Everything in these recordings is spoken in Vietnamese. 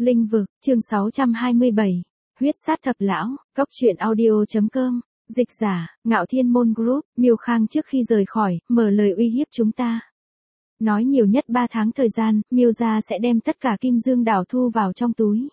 Linh vực, chương 627. Huyết sát thập lão, góc truyện audio.com, dịch giả, Ngạo Thiên Môn Group, Miêu Khang trước khi rời khỏi, mở lời uy hiếp chúng ta. Nói nhiều nhất 3 tháng thời gian, Miêu gia sẽ đem tất cả Kim Dương đảo thu vào trong túi.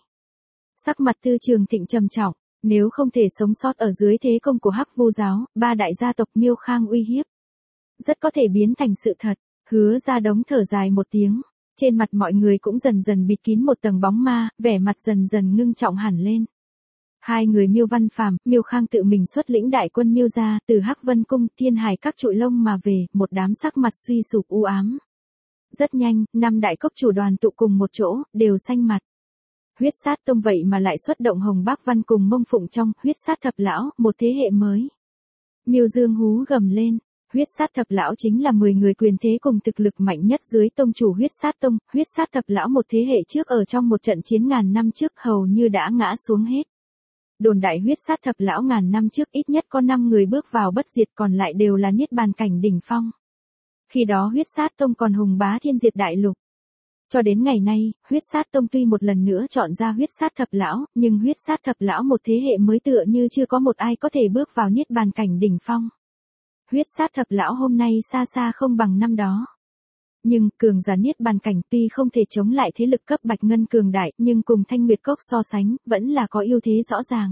Sắc mặt Tư Trường Thịnh trầm trọng, nếu không thể sống sót ở dưới thế công của Hắc Vu giáo, 3 đại gia tộc Miêu Khang uy hiếp. Rất có thể biến thành sự thật, Hứa Gia Đống thở dài một tiếng. Trên mặt mọi người cũng dần dần bịt kín một tầng bóng ma, vẻ mặt dần dần ngưng trọng hẳn lên. Hai người Miêu Văn Phàm, Miêu Khang tự mình xuất lĩnh đại quân Miêu gia, từ Hắc Vân cung, Thiên Hải các trụi lông mà về, một đám sắc mặt suy sụp u ám. Rất nhanh, 5 đại cốc chủ đoàn tụ cùng một chỗ, đều xanh mặt. Huyết sát tông vậy mà lại xuất động Hồng Bác Văn cùng Mông Phụng trong, huyết sát thập lão, một thế hệ mới. Miêu Dương hú gầm lên. Huyết sát thập lão chính là 10 người quyền thế cùng thực lực mạnh nhất dưới tông chủ huyết sát thập lão một thế hệ trước ở trong một trận chiến ngàn năm trước hầu như đã ngã xuống hết. Đồn đại huyết sát thập lão ngàn năm trước ít nhất có 5 người bước vào bất diệt, còn lại đều là niết bàn cảnh đỉnh phong. Khi đó huyết sát tông còn hùng bá thiên diệt đại lục. Cho đến ngày nay, huyết sát tông tuy một lần nữa chọn ra huyết sát thập lão, nhưng huyết sát thập lão một thế hệ mới tựa như chưa có một ai có thể bước vào niết bàn cảnh đỉnh phong. Huyết sát thập lão hôm nay xa xa không bằng năm đó. Nhưng, cường giả niết bàn cảnh tuy không thể chống lại thế lực cấp bạch ngân cường đại, nhưng cùng Thanh Nguyệt Cốc so sánh, vẫn là có ưu thế rõ ràng.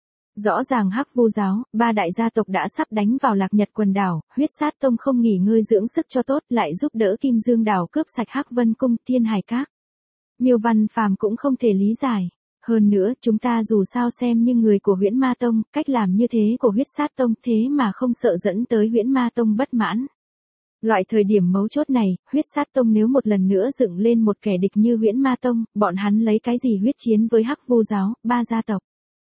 Rõ ràng Hắc Vu giáo, 3 đại gia tộc đã sắp đánh vào Lạc Nhật quần đảo, huyết sát tông không nghỉ ngơi dưỡng sức cho tốt, lại giúp đỡ Kim Dương đảo cướp sạch Hắc Vân cung, Thiên Hải các. Miêu Văn Phàm cũng không thể lý giải. Hơn nữa, chúng ta dù sao xem như người của Huyễn Ma Tông, cách làm như thế của huyết sát tông thế mà không sợ dẫn tới Huyễn Ma Tông bất mãn. Loại thời điểm mấu chốt này, huyết sát tông nếu một lần nữa dựng lên một kẻ địch như Huyễn Ma Tông, bọn hắn lấy cái gì huyết chiến với Hắc Vu giáo, 3 gia tộc.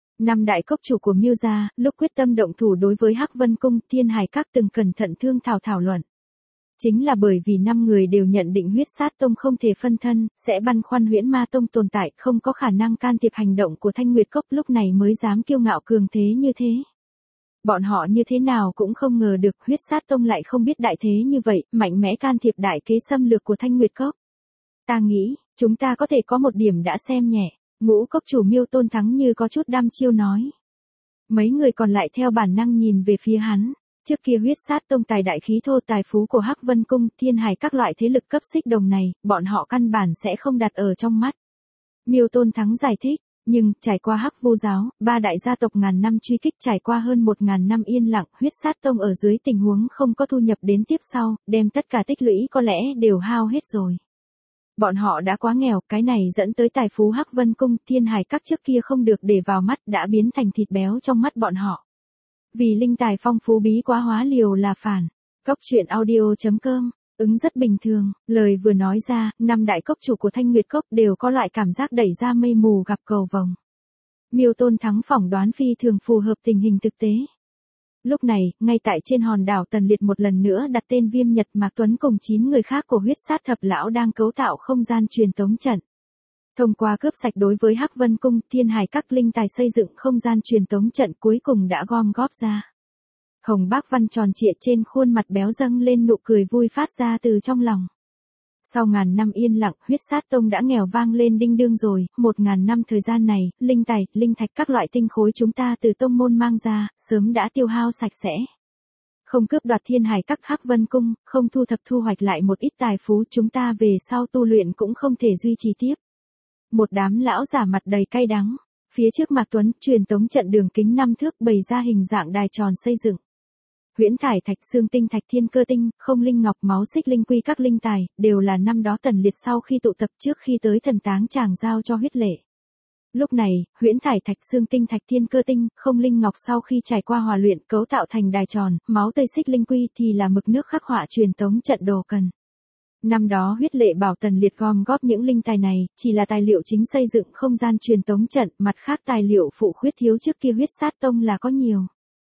5 đại cốc chủ của Miêu gia, lúc quyết tâm động thủ đối với Hắc Vân cung, Thiên Hải các từng cẩn thận thương thảo luận. Chính là bởi vì 5 người đều nhận định huyết sát tông không thể phân thân, sẽ băn khoăn Huyễn Ma Tông tồn tại, không có khả năng can thiệp hành động của Thanh Nguyệt Cốc, lúc này mới dám kiêu ngạo cường thế như thế. Bọn họ như thế nào cũng không ngờ được huyết sát tông lại không biết đại thế như vậy, mạnh mẽ can thiệp đại kế xâm lược của Thanh Nguyệt Cốc. Ta nghĩ, chúng ta có thể có một điểm đã xem nhẹ. Ngũ cốc chủ Miêu Tôn Thắng như có chút đăm chiêu nói. Mấy người còn lại theo bản năng nhìn về phía hắn. Trước kia huyết sát tông tài đại khí thô tài phú của Hắc Vân cung, Thiên Hải các loại thế lực cấp xích đồng này, bọn họ căn bản sẽ không đặt ở trong mắt. Miêu Tôn Thắng giải thích, nhưng trải qua Hắc Vu giáo, 3 đại gia tộc ngàn năm truy kích, trải qua hơn 1000 năm yên lặng, huyết sát tông ở dưới tình huống không có thu nhập đến tiếp sau, đem tất cả tích lũy có lẽ đều hao hết rồi. Bọn họ đã quá nghèo, cái này dẫn tới tài phú Hắc Vân cung, Thiên Hải các trước kia không được để vào mắt đã biến thành thịt béo trong mắt bọn họ. Vì linh tài phong phú bí quá hóa liều là phản. Góc truyện audio.com, ứng rất bình thường, lời vừa nói ra, 5 đại cốc chủ của Thanh Nguyệt Cốc đều có loại cảm giác đẩy ra mây mù gặp cầu vồng. Miêu Tôn Thắng phỏng đoán phi thường phù hợp tình hình thực tế. Lúc này, ngay tại trên hòn đảo Tần Liệt một lần nữa đặt tên Viêm Nhật Mạc Tuấn cùng 9 người khác của huyết sát thập lão đang cấu tạo không gian truyền tống trận. Thông qua cướp sạch đối với Hắc Vân cung, Thiên Hải các linh tài xây dựng không gian truyền tống trận cuối cùng đã gom góp ra. Hồng Bác Văn tròn trịa trên khuôn mặt béo dâng lên nụ cười vui phát ra từ trong lòng. Sau ngàn năm yên lặng, huyết sát tông đã nghèo vang lên đinh đương rồi, 1000 năm thời gian này, linh tài, linh thạch các loại tinh khối chúng ta từ tông môn mang ra, sớm đã tiêu hao sạch sẽ. Không cướp đoạt Thiên Hải các Hắc Vân cung, không thu thập thu hoạch lại một ít tài phú, chúng ta về sau tu luyện cũng không thể duy trì tiếp. Một đám lão giả mặt đầy cay đắng. Phía trước Mạc Tuấn, truyền tống trận đường kính 5 thước bày ra hình dạng đài tròn xây dựng. Huyễn thải thạch, xương tinh thạch, thiên cơ tinh, không linh ngọc, máu xích linh quy các linh tài, đều là năm đó Tần Liệt sau khi tụ tập trước khi tới thần táng chàng giao cho huyết lệ. Lúc này, huyễn thải thạch, xương tinh thạch, thiên cơ tinh, không linh ngọc sau khi trải qua hòa luyện cấu tạo thành đài tròn, máu tây xích linh quy thì là mực nước khắc họa truyền tống trận đồ cần. Năm đó huyết lệ bảo Tần Liệt gom góp những linh tài này, chỉ là tài liệu chính xây dựng không gian truyền tống trận, mặt khác tài liệu phụ khuyết thiếu trước kia huyết sát tông là có nhiều.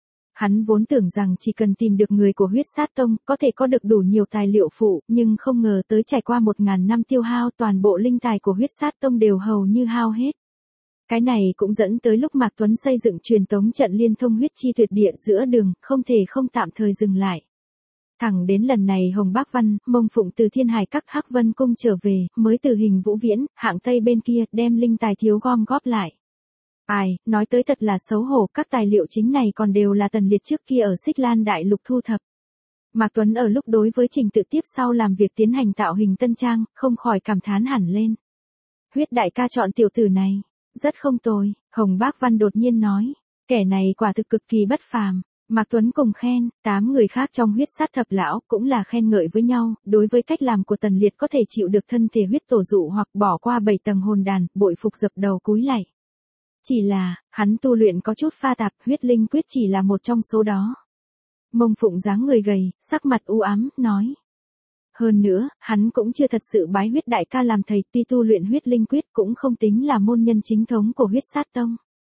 Hắn vốn tưởng rằng chỉ cần tìm được người của huyết sát tông, có thể có được đủ nhiều tài liệu phụ, nhưng không ngờ tới trải qua 1000 năm tiêu hao toàn bộ linh tài của huyết sát tông đều hầu như hao hết. Cái này cũng dẫn tới lúc Mạc Tuấn xây dựng truyền tống trận liên thông huyết chi tuyệt địa giữa đường, không thể không tạm thời dừng lại. Thẳng đến lần này Hồng Bác Văn, Mông Phụng từ Thiên Hải các Hắc Vân cung trở về, mới từ Hình Vũ Viễn, hạng Tây bên kia, đem linh tài thiếu gom góp lại. Ai, nói tới thật là xấu hổ, các tài liệu chính này còn đều là Tần Liệt trước kia ở Xích Lan Đại Lục thu thập. Mạc Tuấn ở lúc đối với trình tự tiếp sau làm việc tiến hành tạo hình tân trang, không khỏi cảm thán hẳn lên. Huyết đại ca chọn tiểu tử này, rất không tồi, Hồng Bác Văn đột nhiên nói, kẻ này quả thực cực kỳ bất phàm. Mạc Tuấn cùng khen, 8 người khác trong huyết sát thập lão cũng là khen ngợi với nhau, đối với cách làm của Tần Liệt có thể chịu được thân thể huyết tổ dụ hoặc bỏ qua 7 tầng hồn đàn, bội phục dập đầu cúi lạy. Chỉ là, hắn tu luyện có chút pha tạp, huyết linh quyết chỉ là một trong số đó. Mông Phụng dáng người gầy, sắc mặt u ám, nói. Hơn nữa, hắn cũng chưa thật sự bái huyết đại ca làm thầy, tuy tu luyện huyết linh quyết cũng không tính là môn nhân chính thống của huyết sát tông.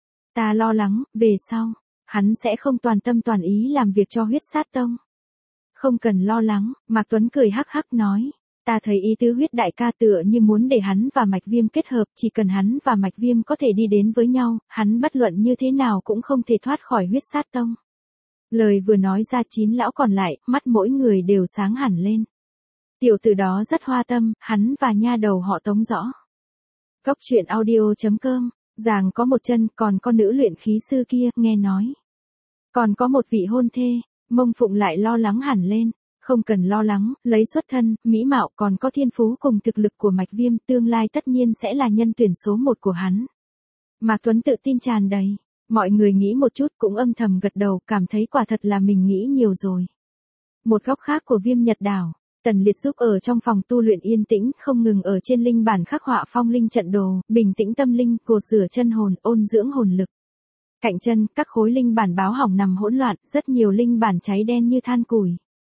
Ta lo lắng, về sau, hắn sẽ không toàn tâm toàn ý làm việc cho huyết sát tông. Không cần lo lắng, Mạc Tuấn cười hắc hắc nói. Ta thấy ý tứ huyết đại ca tựa như muốn để hắn và Mạch Viêm kết hợp, chỉ cần hắn và Mạch Viêm có thể đi đến với nhau, hắn bất luận như thế nào cũng không thể thoát khỏi huyết sát tông. Lời vừa nói ra 9 lão còn lại, mắt mỗi người đều sáng hẳn lên. Tiểu tử đó rất hoa tâm, hắn và nha đầu họ Tống rõ. Góc truyện audio.com, Giàng có một chân, còn có nữ luyện khí sư kia, nghe nói. Còn có một vị hôn thê, Mông Phụng lại lo lắng hẳn lên. Không cần lo lắng, lấy xuất thân, mỹ mạo còn có thiên phú cùng thực lực của Mạch Viêm, tương lai tất nhiên sẽ là nhân tuyển số 1 của hắn. Mạc Tuấn tự tin tràn đầy. Mọi người nghĩ một chút cũng âm thầm gật đầu, cảm thấy quả thật là mình nghĩ nhiều rồi. Một góc khác của Viêm Nhật Đảo, Tần Liệt giúp ở trong phòng tu luyện yên tĩnh, không ngừng ở trên linh bản khắc họa phong linh trận đồ, bình tĩnh tâm linh, cột rửa chân hồn, ôn dưỡng hồn lực. Cạnh chân, các khối linh bản báo hỏng nằm hỗn loạn, rất nhiều linh bản cháy đen như than củi.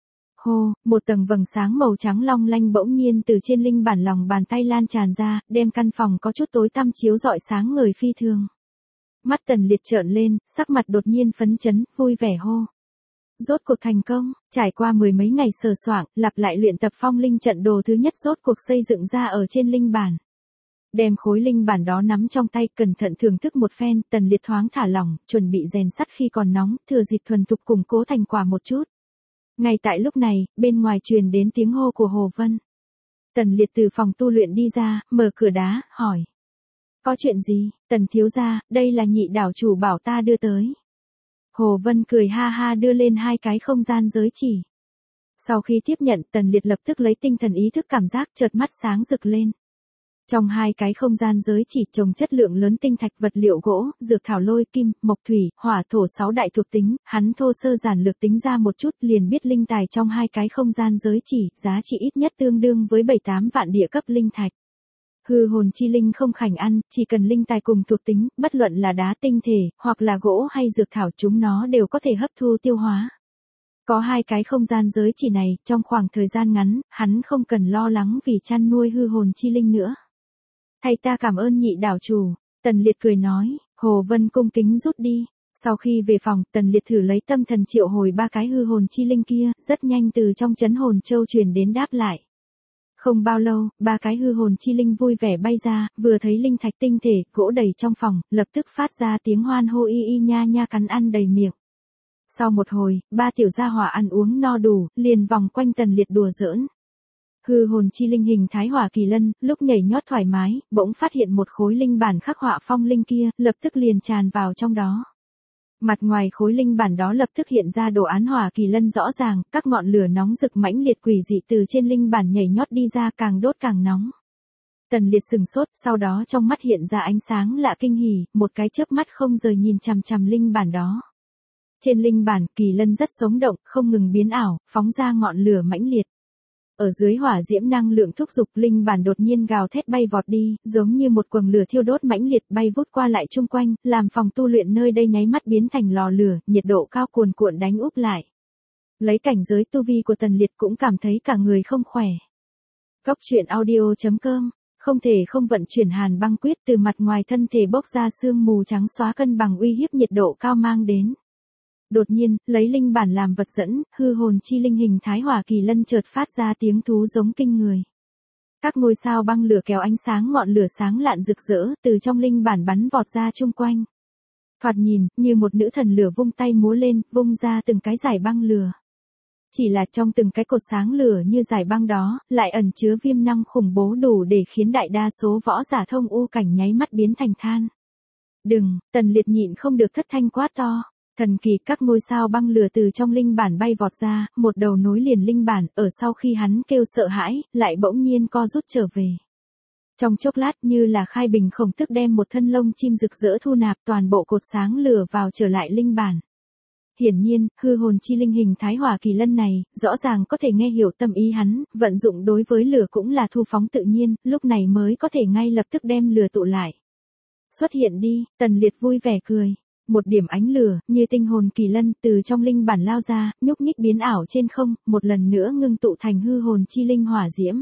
Hô, một tầng vầng sáng màu trắng long lanh bỗng nhiên từ trên linh bản lòng bàn tay lan tràn ra, đem căn phòng có chút tối tăm chiếu rọi sáng ngời phi thường. Mắt Tần Liệt trợn lên, sắc mặt đột nhiên phấn chấn, vui vẻ hô. Rốt cuộc thành công, trải qua 10 mấy ngày sờ soạng, lặp lại luyện tập phong linh trận đồ thứ nhất rốt cuộc xây dựng ra ở trên linh bản. Đem khối linh bản đó nắm trong tay, cẩn thận thưởng thức một phen, Tần Liệt thoáng thả lỏng, chuẩn bị rèn sắt khi còn nóng, thừa dịp thuần thục củng cố thành quả một chút. Ngay tại lúc này, bên ngoài truyền đến tiếng hô của Hồ Vân. Tần Liệt từ phòng tu luyện đi ra, mở cửa đá, hỏi. Có chuyện gì, Tần thiếu gia, đây là nhị đảo chủ bảo ta đưa tới. Hồ Vân cười ha ha đưa lên 2 cái không gian giới chỉ. Sau khi tiếp nhận, Tần Liệt lập tức lấy tinh thần ý thức cảm giác, chợt mắt sáng rực lên. Trong 2 cái không gian giới chỉ trồng chất lượng lớn tinh thạch, vật liệu gỗ, dược thảo, lôi kim, mộc thủy, hỏa thổ 6 đại thuộc tính, hắn thô sơ giản lược tính ra một chút liền biết linh tài trong 2 cái không gian giới chỉ, giá trị ít nhất tương đương với 7-8 vạn địa cấp linh thạch. Hư hồn chi linh không khảnh ăn, chỉ cần linh tài cùng thuộc tính, bất luận là đá tinh thể, hoặc là gỗ hay dược thảo, chúng nó đều có thể hấp thu tiêu hóa. Có 2 cái không gian giới chỉ này, trong khoảng thời gian ngắn, hắn không cần lo lắng vì chăn nuôi hư hồn chi linh nữa. Thay ta cảm ơn nhị đảo chủ, Tần Liệt cười nói. Hồ Vân cung kính rút đi. Sau khi về phòng, Tần Liệt thử lấy tâm thần triệu hồi 3 cái hư hồn chi linh kia, rất nhanh từ trong trấn hồn châu truyền đến đáp lại. Không bao lâu, 3 cái hư hồn chi linh vui vẻ bay ra, vừa thấy linh thạch tinh thể, gỗ đầy trong phòng, lập tức phát ra tiếng hoan hô y y nha nha cắn ăn đầy miệng. Sau một hồi, 3 tiểu gia hỏa ăn uống no đủ, liền vòng quanh Tần Liệt đùa giỡn. Hư hồn chi linh hình thái hỏa kỳ lân, lúc nhảy nhót thoải mái, bỗng phát hiện một khối linh bản khắc họa phong linh kia, lập tức liền tràn vào trong đó. Mặt ngoài khối linh bản đó lập tức hiện ra đồ án hỏa kỳ lân rõ ràng, các ngọn lửa nóng rực mãnh liệt quỷ dị từ trên linh bản nhảy nhót đi ra, càng đốt càng nóng. Tần Liệt sừng sốt, sau đó trong mắt hiện ra ánh sáng lạ kinh hỉ, một cái chớp mắt không rời nhìn chằm chằm linh bản đó. Trên linh bản, kỳ lân rất sống động, không ngừng biến ảo, phóng ra ngọn lửa mãnh liệt. Ở dưới hỏa diễm năng lượng thúc giục, linh bản đột nhiên gào thét bay vọt đi, giống như một quầng lửa thiêu đốt mãnh liệt bay vút qua lại chung quanh, làm phòng tu luyện nơi đây nháy mắt biến thành lò lửa, nhiệt độ cao cuồn cuộn đánh úp lại. Lấy cảnh giới tu vi của Tần Liệt cũng cảm thấy cả người không khỏe. Góc truyện audio.com, không thể không vận chuyển hàn băng quyết, từ mặt ngoài thân thể bốc ra sương mù trắng xóa cân bằng uy hiếp nhiệt độ cao mang đến. Đột nhiên, lấy linh bản làm vật dẫn, hư hồn chi linh hình thái hỏa kỳ lân chợt phát ra tiếng thú giống kinh người. Các ngôi sao băng lửa kéo ánh sáng ngọn lửa sáng lạn rực rỡ, từ trong linh bản bắn vọt ra chung quanh. Thoạt nhìn, như một nữ thần lửa vung tay múa lên, vung ra từng cái giải băng lửa. Chỉ là trong từng cái cột sáng lửa như giải băng đó, lại ẩn chứa viêm năng khủng bố đủ để khiến đại đa số võ giả thông u cảnh nháy mắt biến thành than. Đừng, Tần Liệt nhịn không được thất thanh quát to. Thần kỳ các ngôi sao băng lửa từ trong linh bản bay vọt ra, một đầu nối liền linh bản, ở sau khi hắn kêu sợ hãi, lại bỗng nhiên co rút trở về. Trong chốc lát như là khai bình khổng tức đem một thân lông chim rực rỡ thu nạp toàn bộ cột sáng lửa vào trở lại linh bản. Hiển nhiên, hư hồn chi linh hình thái hỏa kỳ lân này, rõ ràng có thể nghe hiểu tâm ý hắn, vận dụng đối với lửa cũng là thu phóng tự nhiên, lúc này mới có thể ngay lập tức đem lửa tụ lại. Xuất hiện đi, Tần Liệt vui vẻ cười. Một điểm ánh lửa, như tinh hồn kỳ lân, từ trong linh bản lao ra, nhúc nhích biến ảo trên không, một lần nữa ngưng tụ thành hư hồn chi linh hỏa diễm.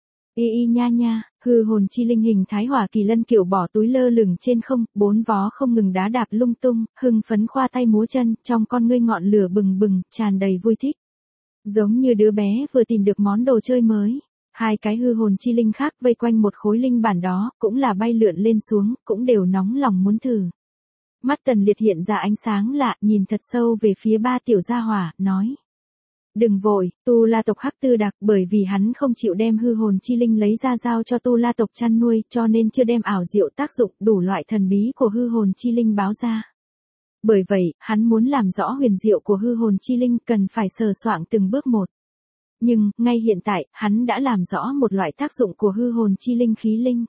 Y y nha nha, hư hồn chi linh hình thái hỏa kỳ lân kiểu bỏ túi lơ lửng trên không, bốn vó không ngừng đá đạp lung tung, hưng phấn khoa tay múa chân, trong con ngươi ngọn lửa bừng bừng, tràn đầy vui thích. Giống như đứa bé vừa tìm được món đồ chơi mới. Hai cái hư hồn chi linh khác vây quanh một khối linh bản đó, cũng là bay lượn lên xuống, cũng đều nóng lòng muốn thử. Mắt Tần Liệt hiện ra ánh sáng lạ, nhìn thật sâu về phía ba tiểu gia hỏa, nói. Đừng vội, Tu La tộc Hắc Tư Đặc, bởi vì hắn không chịu đem hư hồn chi linh lấy ra giao cho Tu La tộc chăn nuôi, cho nên chưa đem ảo diệu tác dụng đủ loại thần bí của hư hồn chi linh báo ra. Bởi vậy, hắn muốn làm rõ huyền diệu của hư hồn chi linh cần phải sờ soạng từng bước một. Nhưng, ngay hiện tại, hắn đã làm rõ một loại tác dụng của hư hồn chi linh khí linh.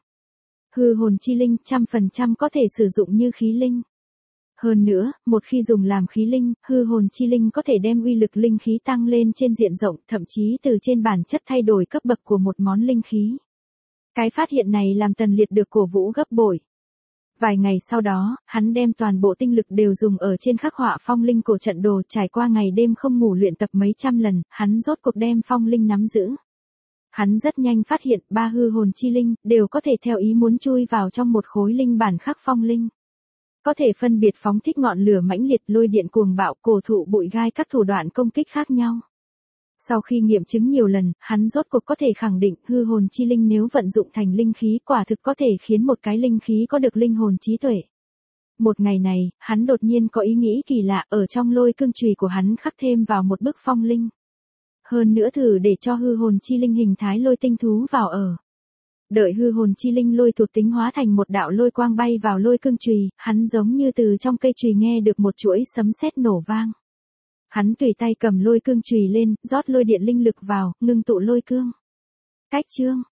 Hư hồn chi linh 100% có thể sử dụng như khí linh. Hơn nữa, một khi dùng làm khí linh, hư hồn chi linh có thể đem uy lực linh khí tăng lên trên diện rộng, thậm chí từ trên bản chất thay đổi cấp bậc của một món linh khí. Cái phát hiện này làm Tần Liệt được cổ vũ gấp bội. Vài ngày sau đó, hắn đem toàn bộ tinh lực đều dùng ở trên khắc họa phong linh cổ trận đồ, trải qua ngày đêm không ngủ luyện tập mấy trăm lần, hắn rốt cuộc đem phong linh nắm giữ. Hắn rất nhanh phát hiện ba hư hồn chi linh đều có thể theo ý muốn chui vào trong một khối linh bản khắc phong linh. Có thể phân biệt phóng thích ngọn lửa mãnh liệt, lôi điện cuồng bạo, cổ thụ bụi gai, các thủ đoạn công kích khác nhau. Sau khi nghiệm chứng nhiều lần, hắn rốt cuộc có thể khẳng định hư hồn chi linh nếu vận dụng thành linh khí quả thực có thể khiến một cái linh khí có được linh hồn trí tuệ. Một ngày này, hắn đột nhiên có ý nghĩ kỳ lạ, ở trong lôi cương chùy của hắn khắc thêm vào một bức phong linh. Hơn nữa thử để cho hư hồn chi linh hình thái lôi tinh thú vào ở. Đợi hư hồn chi linh lôi thuộc tính hóa thành một đạo lôi quang bay vào lôi cương chùy, hắn giống như từ trong cây chùy nghe được một chuỗi sấm sét nổ vang. Hắn tùy tay cầm lôi cương chùy lên, rót lôi điện linh lực vào, ngưng tụ lôi cương. Cách chương